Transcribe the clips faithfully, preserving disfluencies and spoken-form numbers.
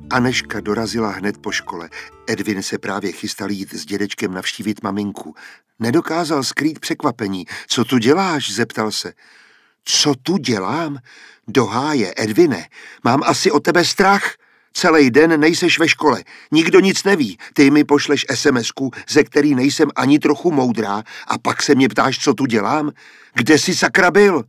Anežka dorazila hned po škole. Edvin se právě chystal jít s dědečkem navštívit maminku. Nedokázal skrýt překvapení. Co tu děláš? Zeptal se. Co tu dělám? Do háje, Edvine. Mám asi o tebe strach. Celý den nejseš ve škole. Nikdo nic neví. Ty mi pošleš esemesku, ze který nejsem ani trochu moudrá, a pak se mě ptáš, co tu dělám? Kde jsi sakra byl?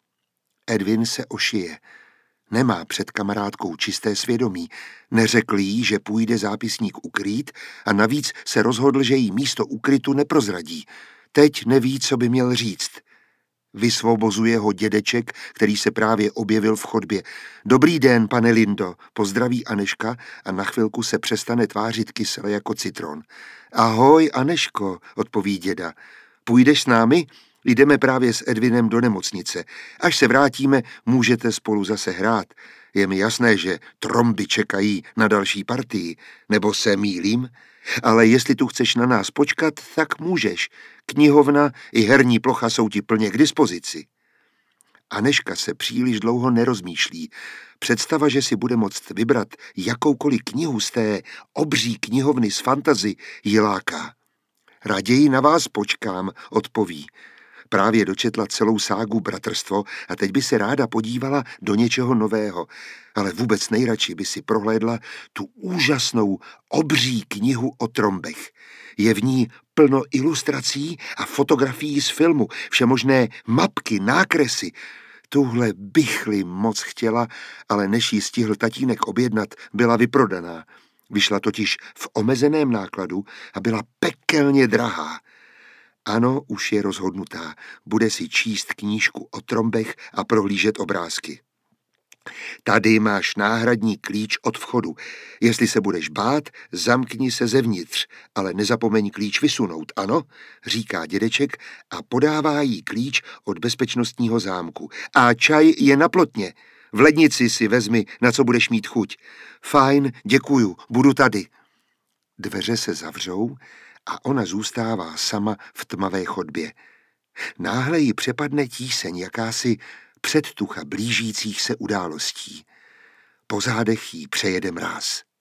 Edvin se ošije. Nemá před kamarádkou čisté svědomí. Neřekl jí, že půjde zápisník ukrýt, a navíc se rozhodl, že jí místo ukrytu neprozradí. Teď neví, co by měl říct. Vysvobozuje ho dědeček, který se právě objevil v chodbě. Dobrý den, pane Lindo, pozdraví Anežka a na chvilku se přestane tvářit kysele jako citron. Ahoj, Anežko, odpoví děda. Půjdeš s námi? Jdeme právě s Edvinem do nemocnice. Až se vrátíme, můžete spolu zase hrát. Je mi jasné, že tromby čekají na další partii. Nebo se mýlím? Ale jestli tu chceš na nás počkat, tak můžeš. Knihovna i herní plocha jsou ti plně k dispozici. Anežka se příliš dlouho nerozmýšlí. Představa, že si bude moct vybrat jakoukoliv knihu z té obří knihovny z fantasy, ji láká. Raději na vás počkám, odpoví. Právě dočetla celou ságu Bratrstvo a teď by se ráda podívala do něčeho nového, ale vůbec nejradši by si prohlédla tu úžasnou obří knihu o trombech. Je v ní plno ilustrací a fotografií z filmu, všemožné mapky, nákresy. Tuhle bychli moc chtěla, ale než jí stihl tatínek objednat, byla vyprodaná. Vyšla totiž v omezeném nákladu a byla pekelně drahá. Ano, už je rozhodnutá. Bude si číst knížku o trombech a prohlížet obrázky. Tady máš náhradní klíč od vchodu. Jestli se budeš bát, zamkni se zevnitř, ale nezapomeň klíč vysunout, ano, říká dědeček a podává jí klíč od bezpečnostního zámku. A čaj je na plotně. V lednici si vezmi, na co budeš mít chuť. Fajn, děkuju, budu tady. Dveře se zavřou a ona zůstává sama v tmavé chodbě. Náhle ji přepadne tíseň, jakási předtucha blížících se událostí. Po zádech jí přejede mráz.